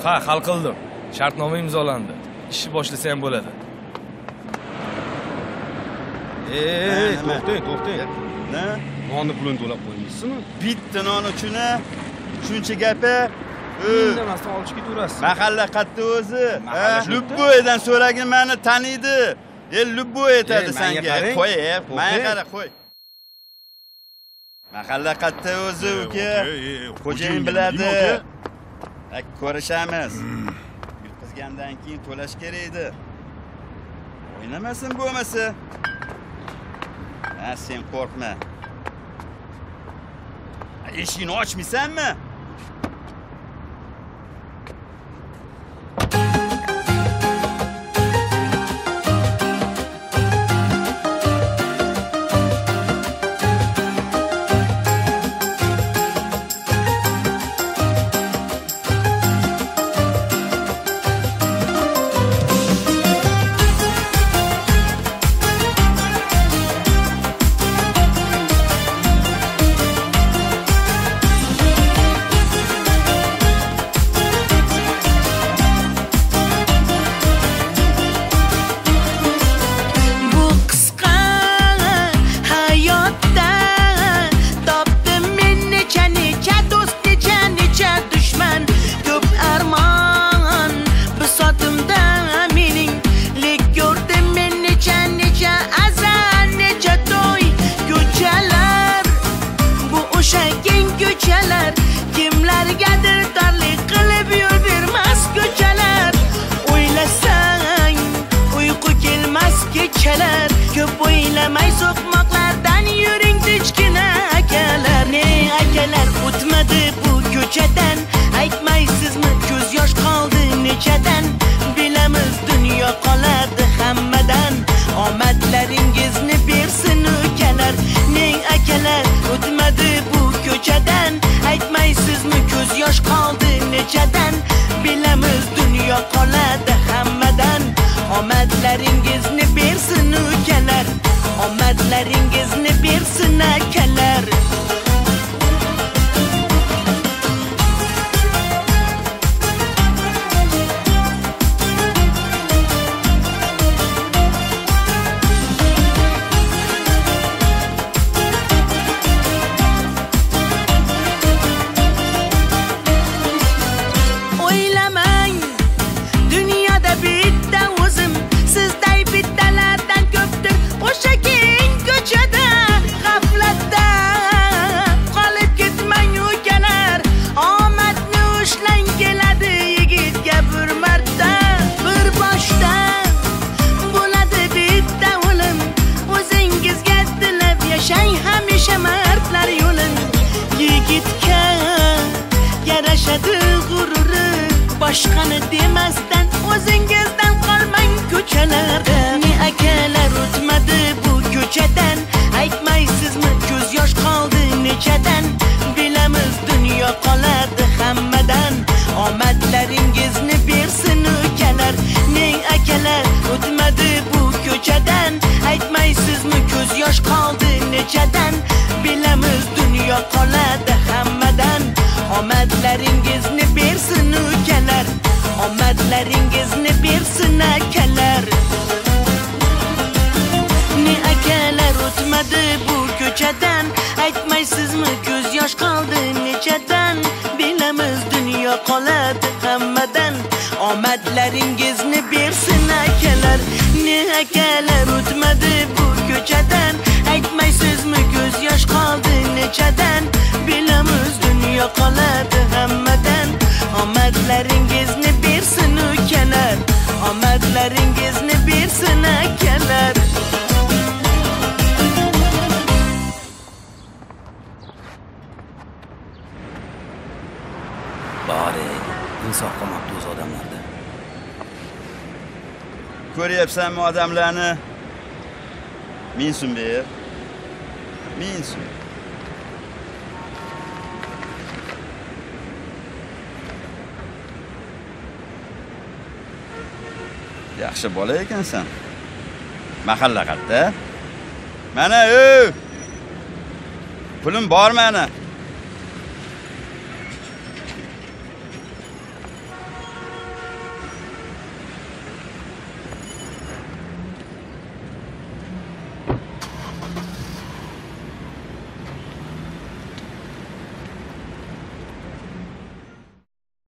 Ha, hal qildim. Shartnoma imzolandi. Ishni boshlasa ham bo'ladi. To'xtang. Ne? Nonni pulini to'lab qo'ymaysizmi? Bitta non uchun shuncha gapi. Indamasdan olib chiqib ketaverasiz. Mahalla qayerda o'zi? Lubboydan so'ragin meni taniydi. Lubboy aytadi senga. Qo'y, menga qara, qo'y. Mahalla qayerda o'zi uka? Xo'jayin biladi. Ko'rishamiz. Yutqizgandan keyin to'lash kerak edi. O'ynamasin bo'lmasa. Sen qo'rqma. Eshikni ochmaysanmi? Kimlargadir torlik qilib yuravermas ko'chalar. O'ylasang uyqu kelmas kechalar. Ko'p o'ylamay so'qmoqlardan yuring tinchgina akalar. Ne akalar o'tmadi bu ko'chadan. Aytmaysizmi ko'z yosh qoldi nechadan. Bilamiz dunyo qoladi hammadan. Omadlaringizni bersin ukalar. Ne akalar o'tmadi bu ko'chadan. Aytmaysizmi ko'z yosh qoldi nechadan. Bilamiz dunyo qoladi hammadan. Omadlaringizni bersin ukalar. Omadlaringizni bersin akalar. Boshqani demasdan o'zingizdan qolmang ko'chalarda. Ne akalar o'tmadi bu ko'chadan. Aytmaysizmi ko'z yosh qoldi nechadan. Bilamiz dunyo qoladi hammadan. Omadlaringizni bersin ukalar. Ne akalar o'tmadi bu ko'chadan. Aytmaysizmi ko'z yosh qoldi nechadan. Bilamiz dunyo qoladi hammadan. Omadlaringizni bersin ukalar. Omadlaringizni bersin akalar. Ne akalar o'tmadi bu ko'chadan. Aytmaysizmi ko'z yosh qoldi nechadan. Bilamiz dunyo qoladi hammadan. Omadlaringizni bersin akalar. Ne akalar o'tmadi bu ko'chadan. Aytmaysizmi ko'z yosh qoldi nechadan. Bilamiz dunyo qoladi hammadan. Omadlaringizni bersin ukalar. Omadlaringizni bersin akalar. Bari insof qolmabdi o'z odamlarda. Ko'ryapsanmi odamlarni? 1000 so'm ber. 1000 so'm. Yaxshi bola ekansan. Mahalla qayerda? Mana, pulim bor meni.